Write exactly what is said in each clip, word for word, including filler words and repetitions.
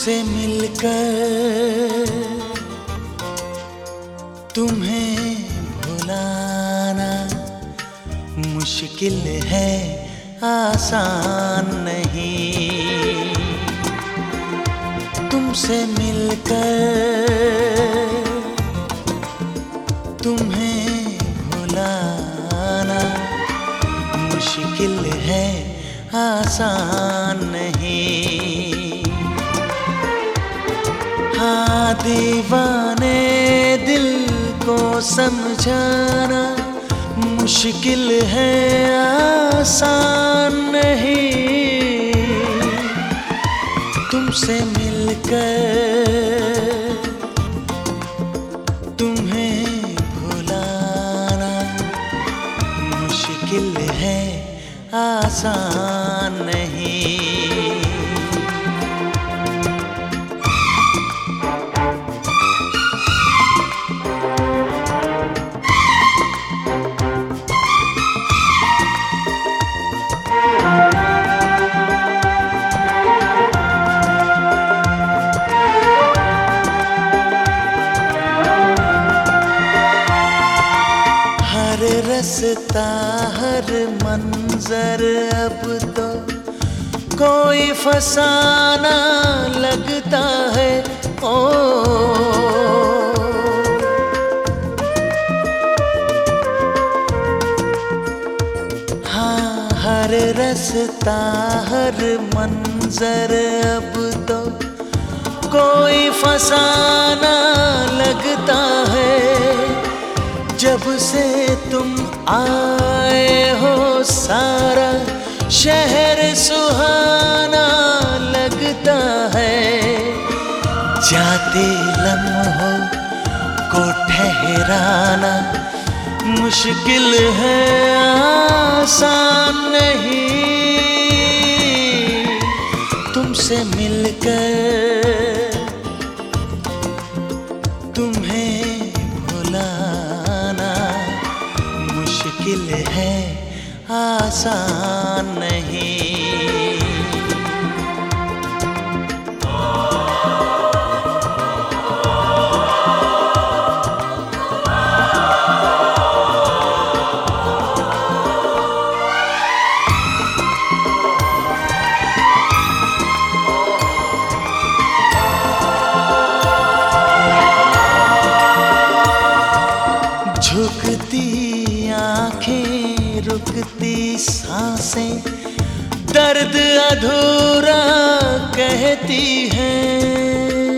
तुमसे मिलकर तुम्हें भुलाना मुश्किल है, आसान नहीं। तुमसे मिलकर तुम्हें भुलाना मुश्किल है, आसान नहीं। हाँ, दीवाने दिल को समझाना मुश्किल है, आसान नहीं। तुमसे मिलकर तुम्हें भुलाना मुश्किल है, आसान नहीं। हर रास्ता हर मंजर अब तो कोई फसाना लगता है। ओ हाँ, हर रास्ता हर मंजर अब तो कोई फसाना लगता है। जब से तुम आए हो सारा शहर सुहाना लगता है। जाते लम्हों को ठहराना मुश्किल है, आसान नहीं। तुमसे मिलकर तुम्हें भुलाना मुश्किल है, आसान नहीं। झुकती आंखें रुकती सांसें दर्द अधूरा कहती हैं।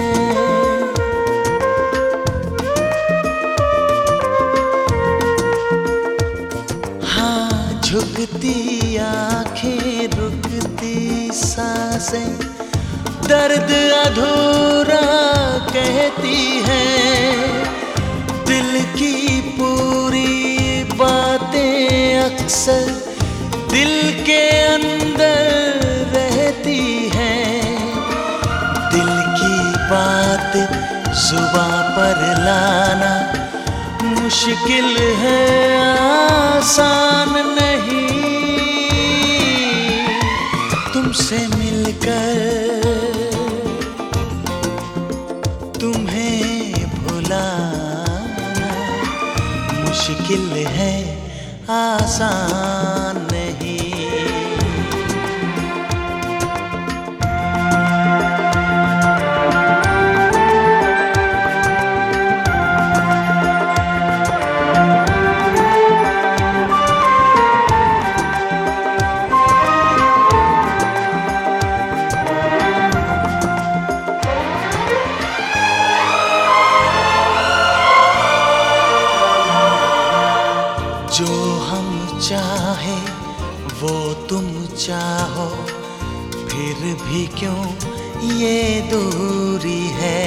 हाँ, झुकती आंखें रुकती सांसें दर्द अधूरा कहती हैं। दिल की पूरी बातें अक्सर दिल के अंदर रहती हैं। दिल की बात जुबां पर लाना मुश्किल है, आसान नहीं। तुमसे मिलकर तुम्हें भुलाना मुश्किल है, आसान नहीं। जो हम चाहे वो तुम चाहो, फिर भी क्यों ये दूरी है।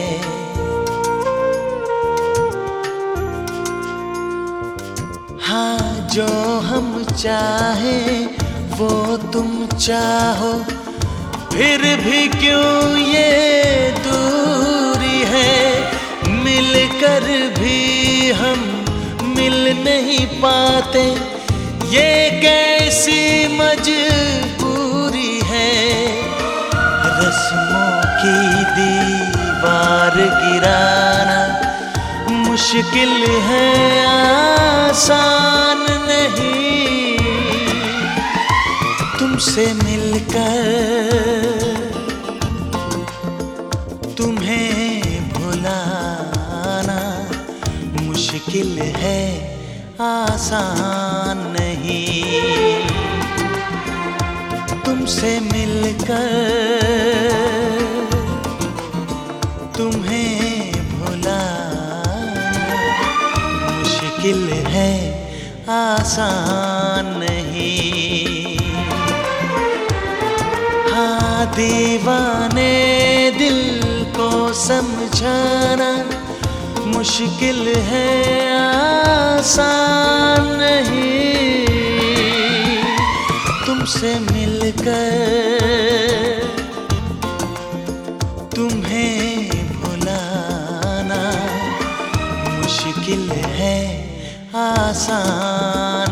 हाँ, जो हम चाहे वो तुम चाहो, फिर भी क्यों ये दूरी है। मिलकर भी हम मिल नहीं पाते, ये कैसी मजबूरी है। रस्मों की दीवार गिराना मुश्किल है, आसान नहीं। तुमसे मिलकर तुम्हें भुलाना मुश्किल है, आसान नहीं। तुमसे मिलकर तुम्हें भुलाना मुश्किल है, आसान नहीं। हाँ, दीवाने दिल को समझाना मुश्किल है, आसान नहीं। तुमसे मिलकर तुम्हें भुलाना मुश्किल है, आसान